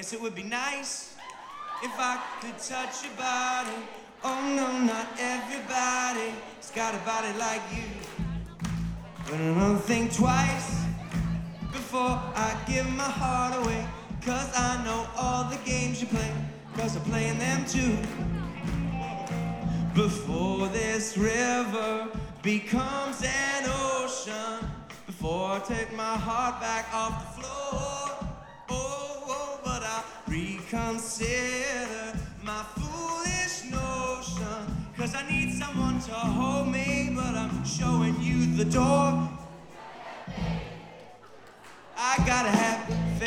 guess it would be nice if I could touch your body. Oh no, not everybody's got a body like you. But I don't think twice before I give my heart away, 'cause I know all the games you play, 'cause I'm playing them too. Before this river becomes an ocean, before I take my heart back off the floor, but I reconsider my foolish notion, 'cause I need someone to hold me, but I'm showing you the door. I gotta have